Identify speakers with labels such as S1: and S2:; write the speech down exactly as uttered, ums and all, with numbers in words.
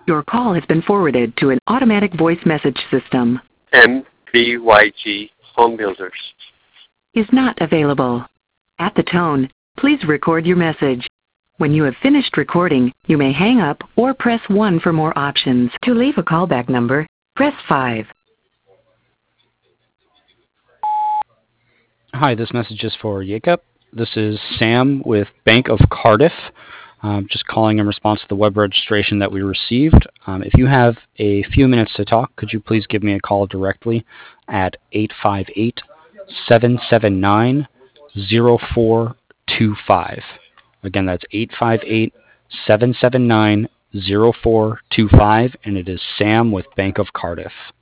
S1: Your call has been forwarded to an automatic voice message system.
S2: M B Y G Home Builders
S1: Is not available. At the tone, please record your message. When you have finished recording, you may hang up or press one for more options. To leave a callback number, press five.
S3: Hi, this message is for Jacob. This is Sam with Bank of Cardiff. Um, just calling in response to the web registration that we received. Um, if you have a few minutes to talk, could you please give me a call directly at eight five eight, seven seven nine, zero four two five. Again, that's eight five eight, seven seven nine, zero four two five, and it is Sam with Bank of Cardiff.